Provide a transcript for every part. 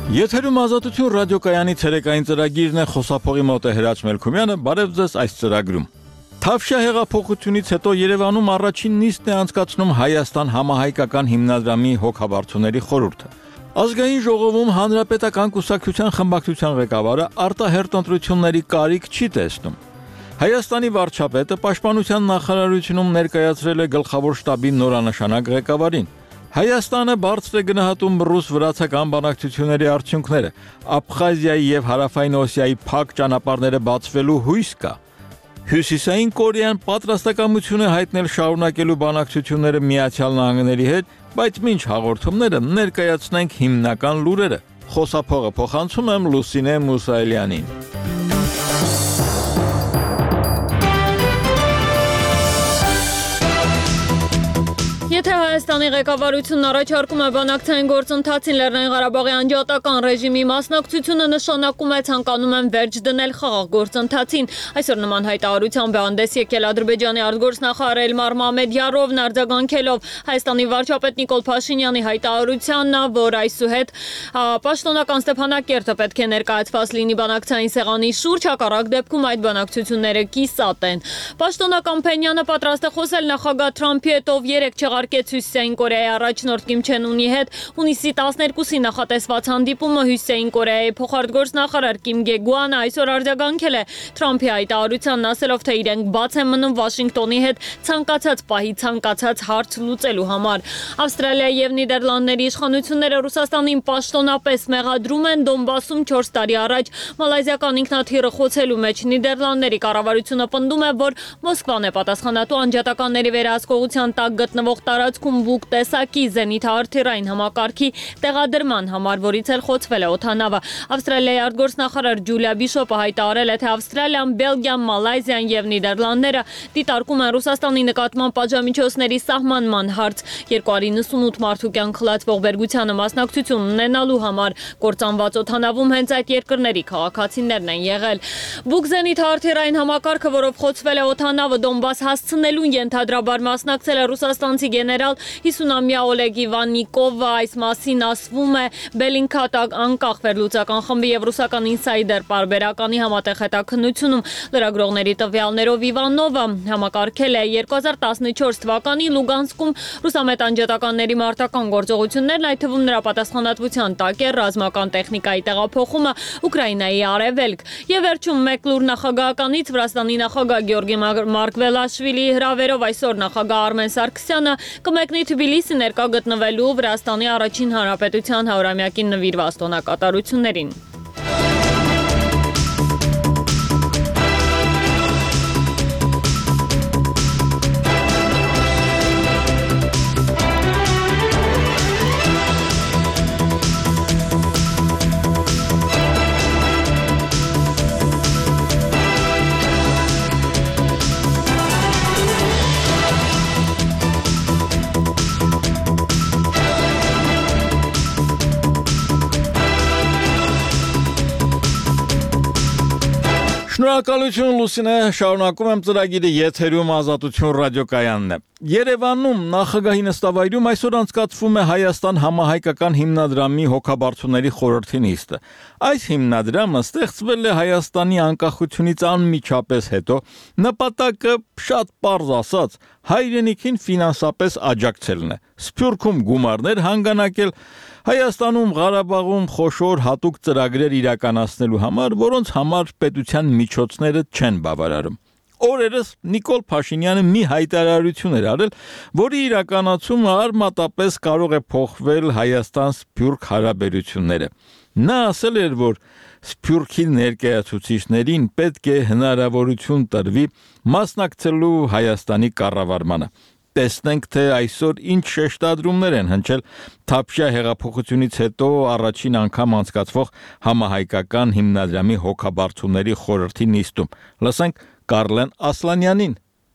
Եթերում ազատություն ռադիոկայանի ցերեկային ծրագիրն է, խոսափողի մոտ է Հրաչ Մելքումյանը, բարև ձեզ այս ծրագրում։ Թավշյա հեղափոխությունից հետո Երևանում առաջին նիստն է անցկացնում Հայաստան համահայկական հիմնադրամի հոգաբարձուների խորհուրդը։ Ազգային ժողովում Հանրապետական կուսակցության խմբակցության ղեկավարը արտահերտ ընտրությունների կարիք չի տեսնում։ Հայաստանի վարչապետը Պաշտպանության նախարարությունում ներկայացրել է գլխավոր շտաբի նորանշանակ ղեկավարին։ Հայաստանը բարձր է գնահատում ռուս-վրացական բանակցությունների արդյունքները, Աբխազիայի եւ Հարավային Օսիայի փակ ճանապարհները բացվելու հույս կա։ Հյուսիսային Կորեան պատրաստակամություն է հայտնել շարունակելու բանակցությունները Միացյալ Նահանգների հետ, բայց մինչ հաղորդումները ներկայացնենք հիմնական լուրերը։ Խոսափողը փոխանցում եմ Լուսինե Մուսայելյանին։ Եթե Հայաստանի ղեկավարությունն առաջարկում է բանակցային գործընթացին Լեռնային Ղարաբաղի անջատական ռեժիմի մասնակցությունը նշանակում է ցանկանում են վերջ դնել խաղաղ գործընթացին։ Այսօր նման հայտարարությամբ է հանդես եկել Ադրբեջանի արտգործնախարար Էլմար Մամեդյարովն արձագանքելով Հայաստանի վարչապետ Նիկոլ Փաշինյանի հայտարարությանն, որ այսուհետ պաշտոնական Ստեփանակերտը պետք է ներկայացված լինի բանակցային սեղանի շուրջ, հակառակ դեպքում այդ բանակցությունները կիսատ են։ Պաշտոնական Փենյանը պատրաստ է խոսել նախագահ Թրամփի հետ, ով երեկ չեղարկեց Հյուսիսային Կորեայի առաջնորդ Կիմ Չեն Ունի հետ հունիսի 12-ի նախատեսված հանդիպումը Հյուսիսային Կորեայի փոխարտգործնախարար Կիմ Գեգուանը այսօր արձագանքել է Թրամփի հայտարարությանն, ասելով, թե իրենք բաց են մնում Վաշինգտոնի հետ ցանկացած պահի ցանկացած հարց լուծելու համար։ Ավստրալիայի եւ Նիդերլանդների իշխանությունները Ռուսաստանին պաշտոնապես մեղադրում են Դոնբասում 4 տարի առաջ մալայզիական ինքնաթիռը խոցելու մեջ։ Նիդերլանդների կառավարությունը պնդում է, որ Մոսկվան է պատասխանատու անջատականների վերահսկողության տակ գտնվող տարածքում բուկ տեսակի զենիթահրթիռային համակարգի տեղադրման համար, որից էլ խոցվել է օդանավը։ Ավստրալիայի արտգործնախարար Ջուլիա Բիշոպը հայտարարել է, թե Ավստրալիան, Բելգիան, Մալայզիան եւ Նիդերլանդները դիտարկում են Ռուսաստանի նկատմամբ պատժամիջոցների սահմանման հարց 298 մարդու կյանք խլացվող բերգությանը մասնակցություն ունենալու համար կործանված օդանավում հենց այդ երկրների քաղաքացիներն են եղել։ Բուկ զենիթահրթիռային համակարգը, որով խոցվել է օդանավը, Դոնբաս հասցնելուն ենթադրաբար մասնակցել է ռուսաստանցի գեներալ 50-ամյա Օլեգ Իվաննիկովը, այս մասին ասվում է Bellingcat անկախ վերլուծական խմբի եւ ռուսական Insider պարբերականի համատեղ հետաքննությունում։ Լրագրողների տվյալներով Իվանովը համակարգել է 2014 թվականին Լուգանսկում ռուսամետ անջատականների մարտական գործողություններն, այդ թվում նրա պատասխանատվության տակ է ռազմական տեխնիկայի տեղափոխումը Ուկրաինայի արևելք։ Եվ վերջում մեկ լուր նախագահականից Վրաստանի նախագահ Գեորգի Մարկվելաշվիլիի հրավերով այսօր նախագահ Արմեն Սարգսյանը կմեկնի Թբիլիսի ներկա գտնվելու Վրաստանի առաջին հանրապետության 100-ամյակին նվիրված տոնակատարություններին։ Շնորհակալություն Լուսինե, շարունակում եմ ծրագիրը, եթերում ազատություն ռադիոկայանն է։ Երևանում նախագահի նստավայրում այսօր անցկացվում է Հայաստան համահայկական հիմնադրամի հոգաբարձուների խորհրդի նիստը։ Այս հիմնադրամը ստեղծվել է Հայաստանի անկախությունից անմիջապես հետո, նպատակը շատ պարզ ասած հայրենիքին ֆինանսապես աջակցելն է, Սփյուռքում գումարներ հանգանակել, Հայաստանում, Ղարաբաղում խոշոր հատուկ ծրագրեր իրականացնելու համար, որոնց համար պետության միջոցները չեն բավարարում։ Օրերս Նիկոլ Փաշինյանը մի հայտարարություն էր արել, որի իրականացումը արմատապես կարող է փոխվել Հայաստան-Սփյուռք հարաբերությունները։ Նա ասել էր, որ Սփյուռքի ներկայացուցիչներին պետք է հնարավորություն տրվի մասնակցելու Հայաստանի կառավարմանը։ Տեսնենք, թե այսօր ինչ շեշտադրումներ են հնչել Թավշյա հեղափոխությունից հետո առաջին անգամ անցկացվող համահայկական հիմնադրամի հոգաբարձուների խորհրդի նիստում։ Լսենք Կարլեն Ասլանյանին։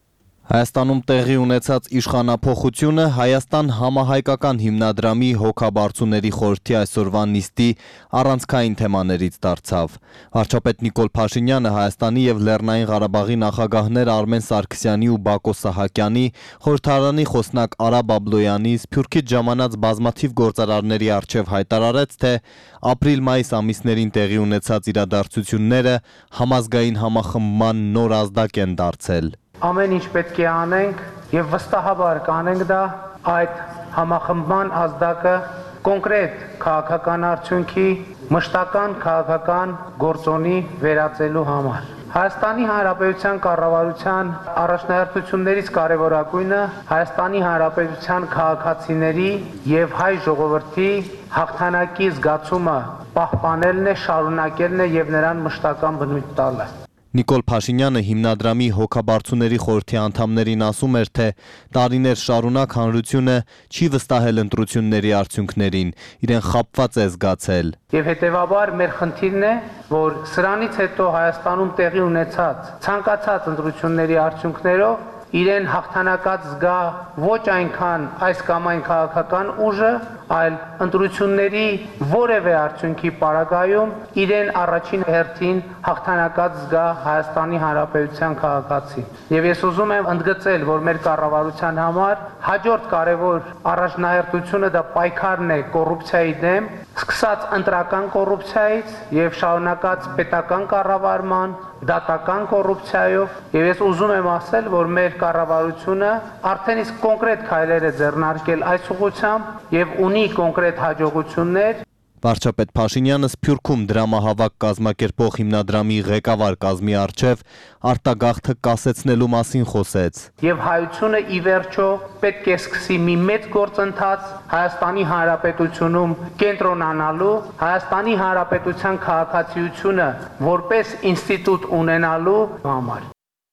Հայաստանում տեղի ունեցած իշխանափոխությունը Հայաստան համահայկական հիմնադրամի հոգաբարձուների խորհրդի այսօրվա նիստի առանցքային թեմաներից դարձավ։ Վարչապետ Նիկոլ Փաշինյանը Հայաստանի եւ Լեռնային Ղարաբաղի նախագահներ Արմեն Սարգսյանի ու Բակո Սահակյանի, խորհրդարանի խոսնակ Արա Բաբլոյանի, Սփյուռքից ժամանած բազմաթիվ գործարարների առջև հայտարարեց, թե ապրիլ-մայիս ամիսներին տեղի ունեցած իրադարձությունները համազգային համախմբման նոր ազդակ են դարձել։ Ամեն ինչ պետք է անենք եւ վստահաբար կանենք դա այդ համախմբման ազդակը կոնկրետ քաղաքական արդյունքի, մշտական քաղաքական գործոնի վերածելու համար։ Հայաստանի Հանրապետության կառավարության առաջնահերթություններից կարևորագույնը Հայաստանի Հանրապետության քաղաքացիների եւ հայ ժողովրդի հաղթանակի զգացումը պահպանելն է, շարունակելն է եւ նրան մշտական բնույթ տալը։ Նիկոլ Փաշինյանը հիմնադրամի հոգաբարձուների խորհրդի անդամներին ասում էր, թե տարիներ շարունակ հանրությունը չի վստահել ընտրությունների արդյունքներին, իրեն խաբված է զգացել։ Եվ հետևաբար մեր խնդիրն է, որ սրանից հետո Հայաստանում տեղի ունեցած ցանկացած ընտրությունների արդյունքներով իրեն հաղթանակած զգա ոչ այնքան այս կամ այն քաղաքական ուժը, այլ ընտրությունների որևէ արդյունքի պարագայում իրեն առաջին հերթին հաղթանակած զգա Հայաստանի Հանրապետության քաղաքացի։ Եվ ես ուզում եմ ընդգծել, որ մեր կառավարության համար հաջորդ կարևոր առաջնահերթությունը դա պայքարն է կոռուպցիայի դեմ, սկսած ընտրական կոռուպցիայից եւ շարունակած պետական կառավարման, դատական կոռուպցիայով, եւ ես ուզում եմ ասել, որ մեր կառավարությունը արդեն իսկ կոնկրետ քայլեր է ձեռնարկել այս ուղղությամբ եւ ունի կոնկրետ հաջողություններ։ Վարչապետ Փաշինյանը Սփյուռքում դրամահավաք կազմակերպող հիմնադրամի ղեկավար կազմի առջև արտագաղթը կասեցնելու մասին խոսեց։ Եվ հայությունը ի վերջո պետք է սկսի մի մեծ գործընթաց Հայաստանի Հանրապետությունում կենտրոնանալու, Հայաստանի Հանրապետության քաղաքացիությունը որպես ինստիտուտ ունենալու համար։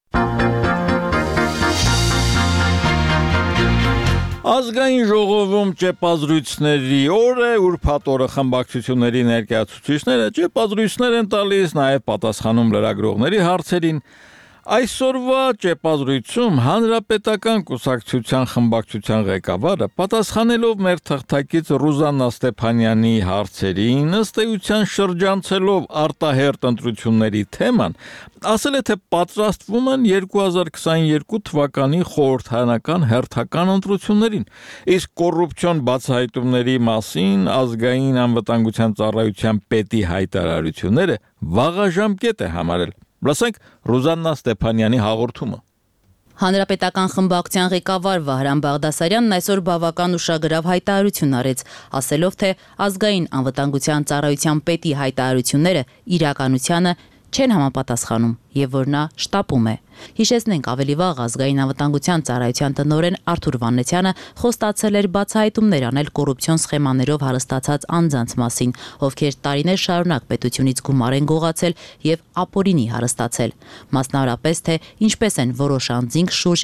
Ազգային ժողովում ճեպազրույցների օր է, ուրբաթ օրը խմբակցությունների ներկայացուցիչները ճեպազրույցներ են տալիս, նաև պատասխանում լրագրողների հարցերին։ Այսօրվա ճեպազրույցում Հանրապետական կուսակցության խմբակցության ղեկավարը պատասխանելով մեր թղթակից Ռուզաննա Ստեփանյանի հարցերին, ըստ էության շրջանցելով արտահերթ ընտրությունների թեման, ասել է, թե պատրաստվում են 2022 թվականի խորհրդարանական հերթական ընտրություններին, իսկ կոռուպցիոն բացահայտումների մասին ազգային անվտանգության ծառայության պետի հայտարարությունները վաղաժամկետ է համարել։ Լսենք Ռուզաննա Ստեփանյանի հաղորդումը։ Հանրապետական խմբակցության ղեկավար Վահրամ Բաղդասարյանն այսօր բավական ուշագրավ հայտարարություն արեց, ասելով, թե ազգային անվտանգության ծառայության պետի հայտարարությունները իրականությանը չեն համապատասխանում եւ որ նա շտապում է։ Հիշեցնենք, ավելի վաղ ազգային անվտանգության ծառայության տնօրեն Արթուր Վաննեցյանը խոստացել էր բացահայտումներ անել կոռուպցիոն սխեմաներով հարստացած անձանց մասին, ովքեր տարիներ շարունակ պետությունից գումար են գողացել եւ ապօրինի հարստացել։ Մասնավորապես, թե ինչպես են որոշ անձինք շուրջ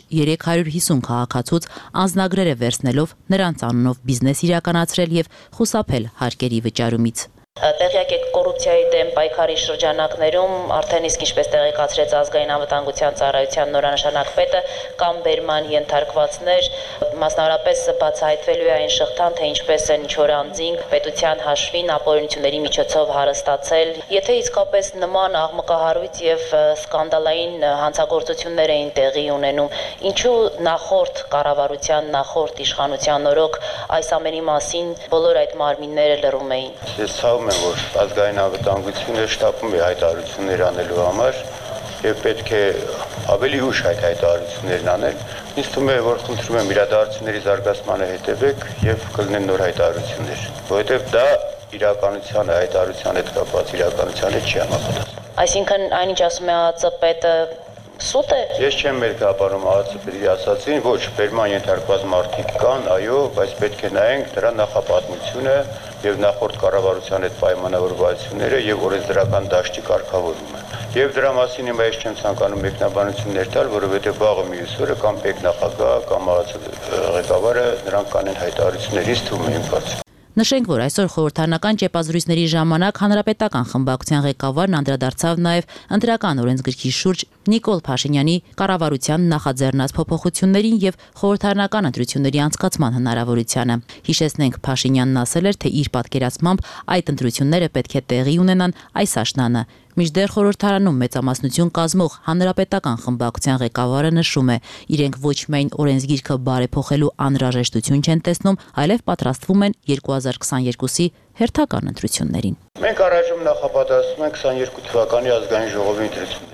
350 քաղաքացուց անձնագրերը վերցնելով նրանց անունով բիզնես իրականացրել եւ խուսափել հարկերի վճարումից։ Տեղյակ եք կոռուպցիայի դեմ պայքարի շրջանակներում արդեն իսկ ինչպես տեղեկացրեց ազգային անվտանգության ծառայության նորանշանակ պետը կամ բերման ենթարկվածներ, մասնավորապես բացահայտվելու է այն շղթան, թե ինչպես են ինչ-որ անձինք պետության հաշվին ապօրինությունների միջոցով հարստացել։ Եթե իսկապես նման աղմկահարույց եւ սկանդալային հանցագործություններ էին տեղի ունենում, ինչու նախորդ կառավարության, նախորդ իշխանության օրոք այս ամենի մասին բոլոր այդ մարմինները լռում էին։ Որ ազգային անվտանգությունը շտապում է հայտարարություններ անելու համար եւ պետք է ավելի ուշ այդ հայտարարություններն անել։ Ինձ թվում է, որ խնդրում եմ իրադարձությունների զարգացմանը հետևեք եւ կլինեն նոր հայտարարություններ, որովհետեւ դա իրականությանը, հայտարարության հետ կապված իրականությանը չի համապատասխանում։ Այսինքն այնինչ ասում է ԱԱԾ պետը սուտ է։ Ես չեմ մերկապարում ԱԱԾ պետի ասացին, ոչ, բերման ենթարկված մարդիկ կան, այո, բայց պետք է նայենք դրա նախապատմությունը եւ նախորդ կառավարության հետ պայմանավորվածությունները եւ օրենսդրական դաշտի կարգավորումը։ Եվ դրա մասին հիմա ես չեմ ցանկանում մեկնաբանություններ տալ, որովհետեւ վաղը մյուս օրը կամ պետնախագահ կամ ԱԱԾ ղեկավարը նրանք կանեն հայտարարություններից թվում է իմ կարծիքով։ Նշենք, որ այսօր խորհրդարանական ճեպազրույցների ժամանակ հանրապետական խմբակցության ղեկավարն անդրադարձավ նաև ընտրական օրենսգրքի շուրջ Նիկոլ Փաշինյանի կառավարության նախաձեռնած փոփոխություններին եւ խորհրդարանական ընտրությունների անցկացման հնարավորությանը։ Հիշեցնենք, Փաշինյանն ասել էր, թե իր պատկերացմամբ այդ ընտրությունները պետք է տեղի ունենան այս աշնանը։ Մինչդեռ խորհրդարանում մեծամասնություն կազմող հանրապետական խմբակցության ղեկավարը նշում է, իրենք ոչ միայն օրենսգիրքը բարեփոխելու անհրաժեշտություն չեն տեսնում, այլև պատրաստվում են 2022-ի հերթական ընտրություններին։ Մենք առայժմ նախապատրաստվում ենք 22 թվականի ազգային ժողովի ընտրություններին։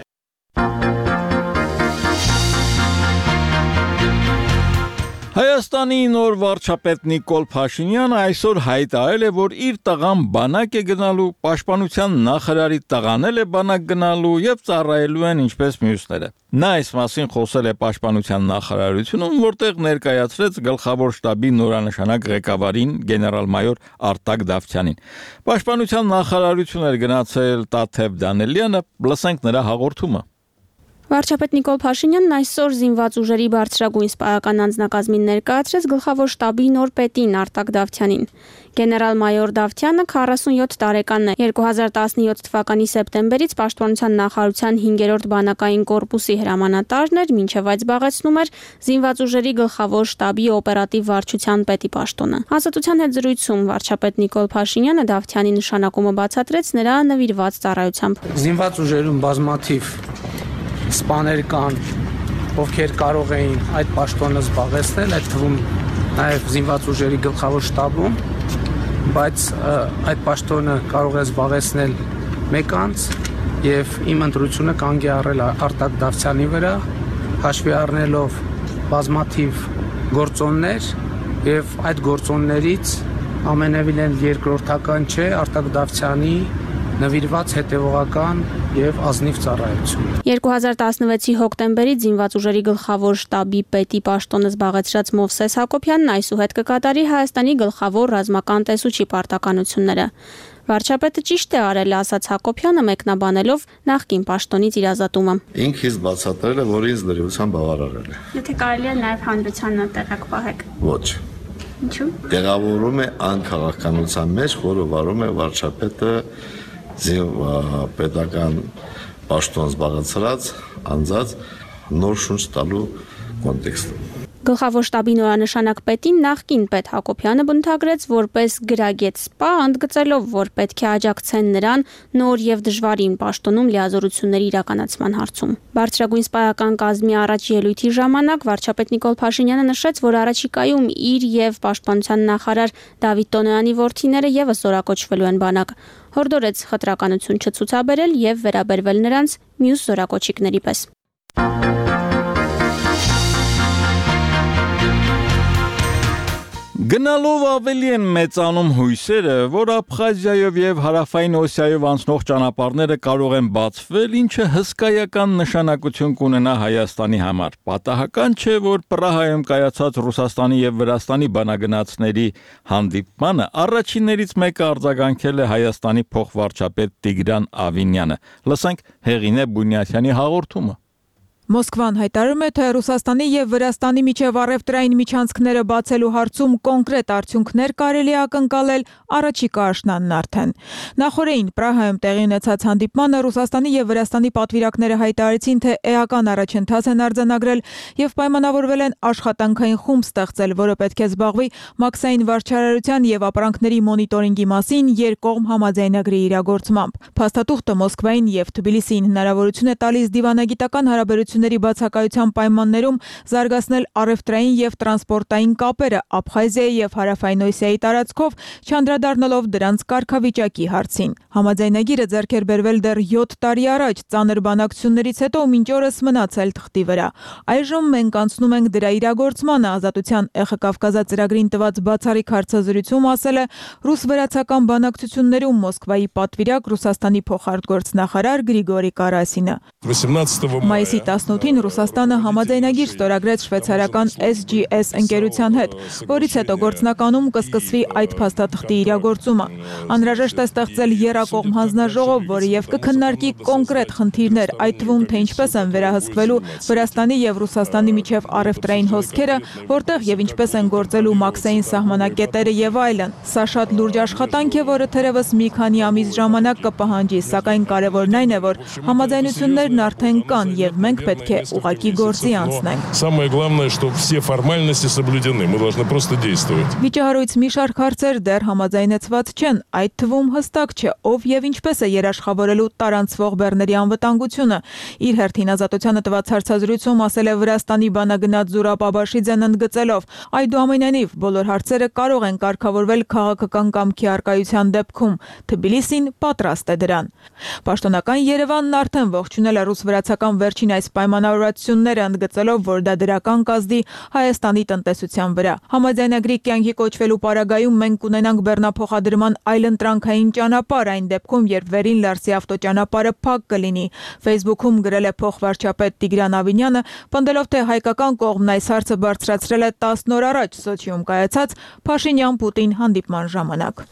Հայաստանի նոր վարչապետ Նիկոլ Փաշինյանը այսօր հայտարարել է, որ իր տղան բանակ է գնալու, պաշտպանության նախարարի տղան է բանակ գնալու եւ ծառայելու են ինչպես մյուսները։ Նա այս մասին խոսել է պաշտպանության նախարարությունում, որտեղ ներկայացրեց գլխավոր շտաբի նորանշանակ ղեկավարին գեներալ-մայոր Արտակ Դավթյանին։ Պաշտպանության նախարարություն էր գնացել Տաթև Դանելյանը, լսենք նրա հաղորդումը։ Վարչապետ Նիկոլ Փաշինյանն այսօր զինված ուժերի բարձրագույն սպայական անձնակազմին ներկայացրեց գլխավոր շտաբի նոր պետին Արտակ Դավթյանին։ Գեներալ-մայոր Դավթյանը 47 տարեկան է։ 2017 թվականի սեպտեմբերից պաշտպանության նախարարության 5-րդ բանակային կորպուսի հրամանատարն էր, մինչև այդ զբաղեցնում էր զինված ուժերի գլխավոր շտաբի օպերատիվ վարչության պետի պաշտոնը։ Ազատության հետ զրույցում վարչապետ Նիկոլ Փաշինյանը Դավթյանի նշանակումը բացատրեց նրա նվիրված ծառայությամբ։ Զինված ուժերում բազմաթիվ սպաներ կան, ովքեր կարող էին այդ պաշտոնը զբաղեցնել, այդ թվում նաև զինված ուժերի գլխավոր շտաբում, բայց այդ պաշտոնը կարող է զբաղեցնել մեկ անձ եւ իմ ընտրությունը կանգ է առել Արտակ Դավթյանի վրա, հաշվի առնելով բազմաթիվ գործոններ եւ այդ գործոններից ամենևին երկրորդական չէ Արտակ Դավթյանի նվիրված հետևողական եւ ազնիվ ծառայություն։ 2016-ի հոկտեմբերից զինված ուժերի գլխավոր շտաբի պետի պաշտոնը զբաղեցրած Մովսես Հակոբյանն այսուհետ կկատարի Հայաստանի գլխավոր ռազմական տեսուչի պարտականությունները։ Վարչապետը ճիշտ է արել, ասաց Հակոբյանը, մեկնաբանելով նախկին պաշտոնից իր ազատումը։ Ինքս բացատրել է, որ ինձ լրիվության բավարարել է։ Եթե կարելի է նաեւ հանրությանը տեղակ պահեք։ Ոչ։ Ինչու՞։ Տեղավորում է անքաղաքականության մեջ, որը վարում է վարչապետը պետական պաշտոն զբաղեցրած անձած նոր շունչ տալու կոնտեքստում։ Գլխավոր շտաբի նորանշանակ պետին նախկին պետ Հակոբյանը բնութագրեց որպես գրագետ սպա, ընդգծելով, որ պետք է աջակցեն նրան նոր եւ դժվարին պաշտոնում լիազորությունների իրականացման հարցում։ Բարձրագույն սպայական կազմի առաջ ելույթի ժամանակ վարչապետ Նիկոլ Փաշինյանը նշեց, որ առաջիկայում իր եւ պաշտպանության նախարար Դավիթ Տոնոյանի որդիները եւս զորակոչվելու են բանակ։ Հորդորեց խտրականություն չցուցաբերել եւ վերաբերվել նրանց մյուս զորակոչիկների պես։ Գնալով ավելի են մեծանում հույսերը, որ Աբխազիայով եւ Հարավային Օսիայով անցնող ճանապարհները կարող են բացվել, ինչը հսկայական նշանակություն կունենա Հայաստանի համար։ Պատահական չէ, որ Պրահայում կայացած Ռուսաստանի եւ Վրաստանի բանագնացների հանդիպմանը առաջիններից մեկը արձագանքել է Հայաստանի փոխվարչապետ Տիգրան Ավինյանը։ Լսենք Հեղինե Բունյաթյանի հաղորդումը։ Մոսկվան հայտարարում է, թե Ռուսաստանի եւ Վրաստանի միջև առևտրային միջանցքները բացելու հարցում կոնկրետ արդյունքներ կարելի է ակնկալել առաջիկա աշնանն արդեն։ Նախորդին Պրահայում տեղի ունեցած հանդիպմանը Ռուսաստանի եւ Վրաստանի պատվիրակները հայտարարեցին, թե էական առաջընթաց են արձանագրել եւ պայմանավորվել են աշխատանքային խումբ ստեղծել, որը պետք է զբաղվի մաքսային վարչարարության եւ ապրանքների մոնիտորինգի մասին երկկողմ համաձայնագրի իրագործմամբ։ Փաստաթուղթը Մոսկվային եւ Թբիլիսիին հնարավորություն է տալիս դիվանագիտական հարաբերությունների բացակայության պայմաններում զարգացնել առևտրային եւ տրանսպորտային կապերը Աբխազիայի եւ Հարավային Օսիայի տարածքով, չանդրադառնալով դրանց կարգավիճակի հարցին։ Համաձայնագիրը ձեռք էր բերվել դեռ 7 տարի առաջ, ծանր բանակցություններից հետո մինչ օրս մնացել թղթի վրա։ Այժմ մենք անցնում ենք դրա իրագործմանը, Ազատության ԵԽ ծրագրին տված բացառիկ հարցազրույցում ասել է ռուս-վրացական բանակցություններում Մոսկվայի պատվիրակ Ռուսաստանի փոխարտգործնախարար Գրիգորի Կարասինը։ Մայիսի 18-ին Ռուսաստանը համաձայնագիր ստորագրեց շվեյցարական SGS ընկերության հետ, որից հետո գործնականում կսկսվի այդ փաստաթղթի իրագործումը։ Անհրաժեշտ է ստեղծել եռակողմ հանձնաժողով, որը եւ կքննարկի կոնկրետ խնդիրներ, այդ թվում թե ինչպես են վերահսկվելու Վրաստանի եւ Ռուսաստանի միջև առևտրային հոսքերը, որտեղ եւ ինչպես են գործելու մաքսային սահմանակետերը եւ այլն։ Սա շատ լուրջ աշխատանք է, որը թերևս մի քանի ամիս ժամանակ կպահանջի, սակայն կարևորն այն է, որ համաձայնություններն արդեն կան եւ մենք պետք է ուղղակի գործի անցնենք։ Самое главное, что все формальности соблюдены. Мы должны просто действовать. Վիճահարույց մի շարք հարցեր դեռ համաձայնեցված չեն, այդ թվում հստակ չէ, ով եւ ինչպես է երաշխավորելու տարանցվող բեռների անվտանգությունը։ Իր հերթին Ազատությանը տված հարցազրույցում ասել է Վրաստանի բանագնաց Զուրաբ Աբաշիձեն ընդգծելով. Այդուամենայնիվ բոլոր հարցերը կարող են կարգավորվել քաղաքական կամքի առկայության դեպքում, Թբիլիսին պատրաստ է դրան։ Պաշտոնական Երևանն արդեն ողջունել է ռուս-վրացական վերջին այս պայմանավորվածությունները, ընդգծելով, որ դա դրական կազդի Հայաստանի տնտեսության վրա։ Համաձայնագրի կյանքի կոչվելու պարագայում մենք կունենանք բեռնափոխադրման այլընտրանքային ճանապարհ այն դեպքում, երբ վերին Լարսի ավտոճանապարհը փակ կլինի։ Facebook-ում գրել է փոխվարչապետ Տիգրան Ավինյանը, պնդելով, թե հայկական կողմն այս հարցը բարձրացրել է 10 օր առաջ Սոչիում կայացած Փաշինյան-Պուտին հանդիպման ժամանակ։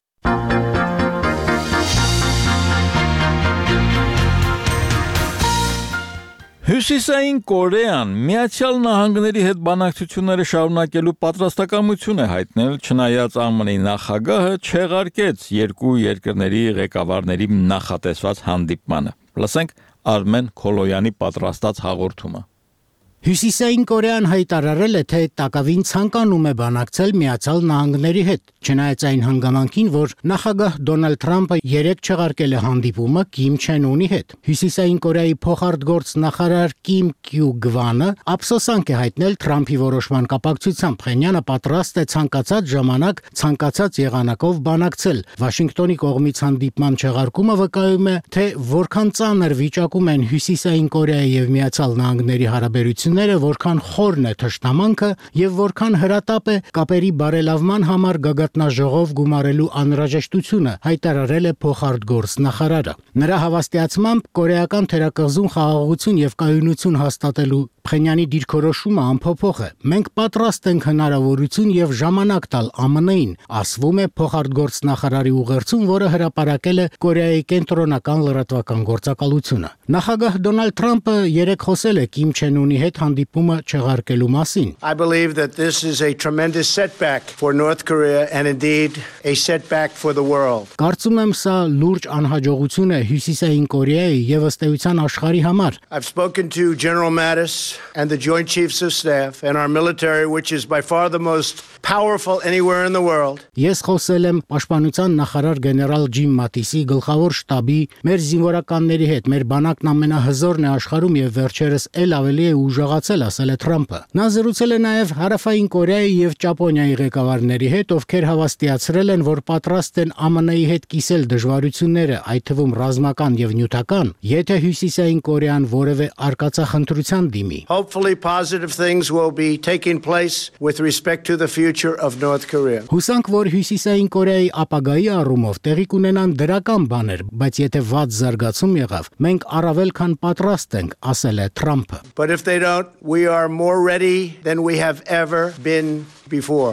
Հյուսիսային Կորեան Միացյալ Նահանգների հետ բանակցությունները շարունակելու պատրաստակամություն է հայտնել, չնայած ԱՄՆ-ի նախագահը չեղարկեց երկու երկրների ղեկավարների նախատեսված հանդիպմանը։ Լսենք Արմեն Քոլոյանի պատրաստած հաղորդումը։ Հյուսիսային Կորեան հայտարարել է, թե տակավին ցանկանում է բանակցել Միացյալ Նահանգների հետ, չնայած այն հանգամանքին, որ նախագահ Դոնալդ Թրամփը երեկ չեղարկել է հանդիպումը Կիմ Չեն Ունի հետ։ Հյուսիսային Կորեայի փոխարտգործ նախարար Կիմ Կյու Գվանը ափսոսանք է հայտնել Թրամփի որոշման կապակցությամբ։ Փենյանը պատրաստ է ցանկացած ժամանակ, ցանկացած եղանակով բանակցել։ Վաշինգտոնի կողմից հանդիպման չեղարկումը վկայում է, թե որքան ծանր վիճակում են Հյուսիսային Կորեայի եւ Միացյալ Նահանգների հարաբերությունները, որքան խորն է թշնամանքը եւ որքան հրատապ է կապերի բարելավման համար գագաթնաժողով գումարելու անհրաժեշտությունը, հայտարարել է փոխարտգործ նախարարը։ Նրա հավաստիացմամբ կորեական թերակղզում խաղաղություն եւ կայունություն հաստատելու Փենյանի դիրքորոշումը անփոփոխ է։ Մենք պատրաստ ենք հնարավորություն եւ ժամանակ տալ ԱՄՆ-ին, ասվում է փոխարտգործ նախարարի ուղերձում, որը հրապարակել է Կորեայի կենտրոնական լրատվական գործակալությունը։ Նախագահ Դոնալդ Թրամփը երեկ խոսել է Կիմ Չեն Ունի հետ հանդիպումը չեղարկելու մասին։ I believe that this is a tremendous setback for North Korea and indeed a setback for the world. Կարծում եմ սա լուրջ անհաջողություն է Հյուսիսային Կորեայի եւ ըստ էության աշխարհի համար։ I've spoken to General Mattis and the Joint Chiefs of Staff and our military, which is by far the most powerful anywhere in the world. Ես խոսել եմ պաշտպանության նախարար գեներալ Ջիմ Մատիսի, գլխավոր շտաբի, մեր զինվորականների հետ, մեր բանակն ամենահզորն է աշխարհում եւ վերջերս ել ավելի է ուժեղացել, ասել է Թրամփը։ Նա զրուցել է նաեւ Հարավային Կորեայի եւ Ճապոնիայի ղեկավարների հետ, ովքեր հավաստիացրել են, որ պատրաստ են ԱՄՆ-ի հետ կիսել դժվարությունները, այդ թվում ռազմական եւ նյութական, եթե Հյուսիսային Կորեան որևէ արկածախնդրության դիմի։ Hopefully positive things will be taking place with respect to the future of North Korea. Հուսանք, որ Հյուսիսային Կորեայի ապագայի առումով տեղի կունենան դրական բաներ, բայց եթե վատ զարգացում եղավ, մենք առավել քան պատրաստ ենք, ասել է Թրամփը։ But if they don't, we are more ready than we have ever been before.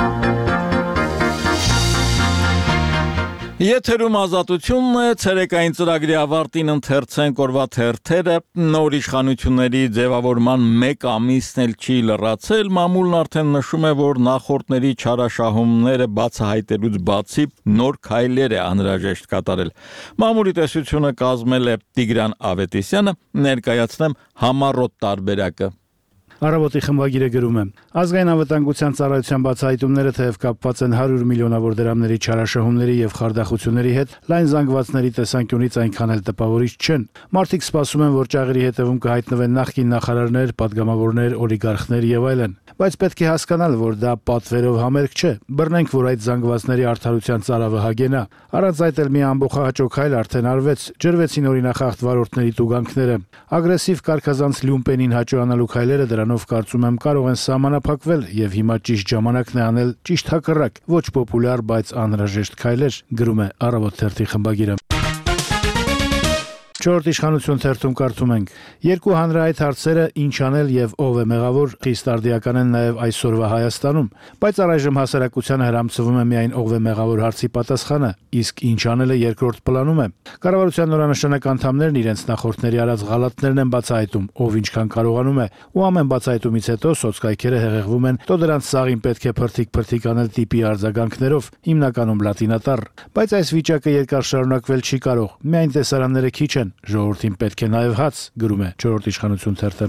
Եթերում ազատությունն է, ցերեկային ծրագրի ավարտին ընթերցենք օրվա թերթերը, նոր իշխանությունների ձևավորման 1 ամիսն էլ չի լրացել, մամուլն արդեն նշում է, որ նախորդների չարաշահումները բացահայտելուց բացի նոր քայլեր է անհրաժեշտ կատարել։ Մամուլի տեսությունը կազմել է Տիգրան Ավետիսյանը, ներկայացնեմ համառոտ տարբերակը։ Առավոտի խմբագիրը գրում է. Ազգային անվտանգության ծառայության բացահայտումները թեև կապված են 100 միլիոնավոր դրամների չարաշահումների եւ խարդախությունների հետ, լայն զանգվածների տեսանկյունից այնքան էլ տպավորիչ չեն։ Մարդիկ սպասում են, որ ճաղերի հետևում կհայտնվեն նախկին նախարարներ, падգամավորներ, օլիգարխներ եւ այլն։ Բայց պետք է հասկանալ, որ դա պատվերով համերգ չէ։ Բռնենք, որ այդ զանգվածների արդարության ծարավը հագենա։ Առանց այդ էլ մի ամբողջահաճո քայլ արդեն արվեց։ Ջրվեցին օրինախախտ վարորդների տուգանքները։ Ագրեսիվ կարգազանց լյումպենին հաճոանալու քայլերը դրանով կարծում եմ կարող են սահմանափակվել եւ հիմա ճիշտ ժամանակն է անել ճիշտ հակառակ, ոչ պոպուլյար, բայց անհրաժեշտ քայլեր, գրում է Առավոտ թերթի խմբագիրը։ Չորրորդ իշխանություն թերթում կարդում ենք. երկու հանրահայտ հարցերը ինչ անել եւ ով է մեղավոր խիստ արդիական են նաեւ այսօրվա Հայաստանում, բայց առայժմ հասարակությանը հրամցվում է միայն ով է մեղավոր հարցի պատասխանը, իսկ ինչ անելը երկրորդ պլանում է։ Կառավարության նորանշանակ անդամներն իրենց նախորդների արած ղալատներն են բացահայտում, ով ինչքան կարողանում է, ու ամեն բացահայտումից հետո սոցկայքերը հեղեղվում են, թո դրանց սաղին պետք է փրթիկ անել տիպի արձագանքներով, հիմնականում լատինատառ, բայց այս վիճակը երկար շարունակվել չի կարող։ Միայն տեսարանները քիչ են, ժողովրդին պետք է նաև հաց, գրում է չորրորդ իշխանություն թերթը։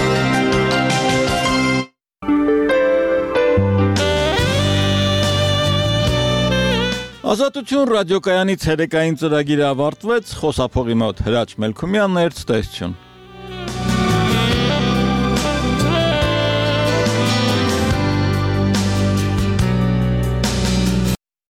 Ազատություն ռադիոկայանի ցերեկային ծրագիրը ավարտվեց, խոսափողի մոտ Հրաչ Մելքումյանն էր, ցտեսություն։